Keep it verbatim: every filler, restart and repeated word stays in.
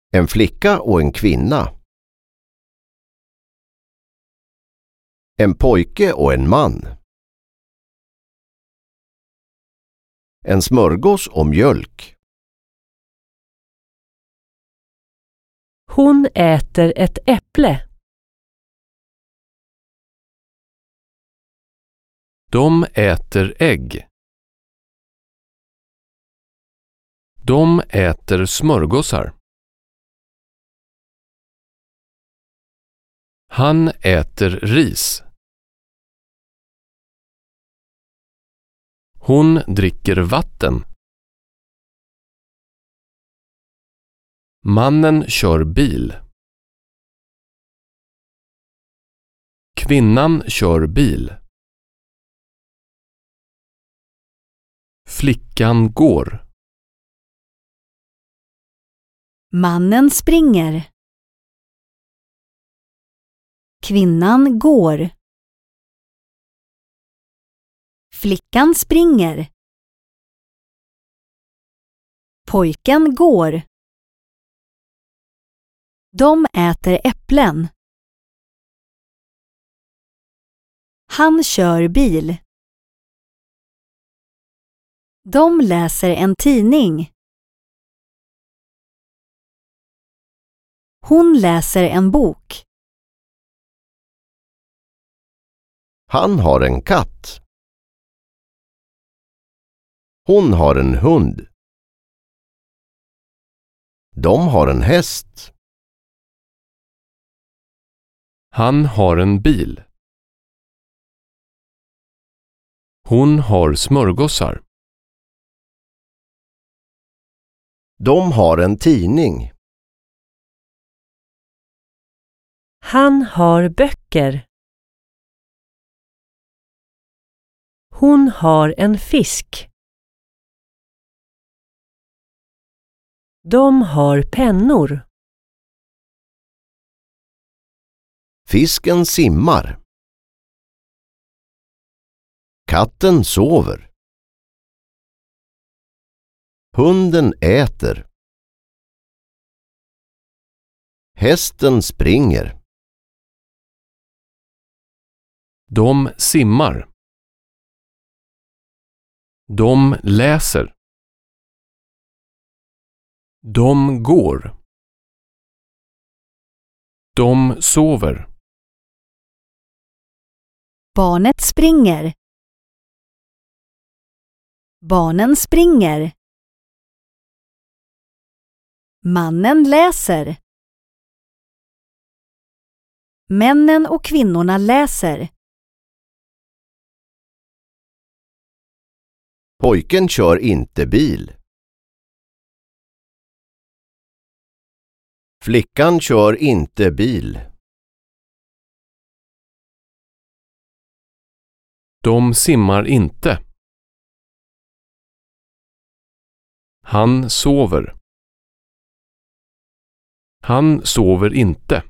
En flicka och en kvinna. En pojke och en man. En smörgås och mjölk. Hon äter ett äpple. De äter ägg. De äter smörgåsar. Han äter ris. Hon dricker vatten. Mannen kör bil. Kvinnan kör bil. Flickan går. Mannen springer. Kvinnan går. Flickan springer. Pojken går. De äter äpplen. Han kör bil. De läser en tidning. Hon läser en bok. Han har en katt. Hon har en hund. De har en häst. Han har en bil. Hon har smörgåsar. De har en tidning. Han har böcker. Hon har en fisk. De har pennor. Fisken simmar. Katten sover. Hunden äter. Hästen springer. De simmar. De läser. De går. De sover. Barnet springer. Barnen springer. Mannen läser. Männen och kvinnorna läser. Pojken kör inte bil. Flickan kör inte bil. De simmar inte. Han sover. Han sover inte.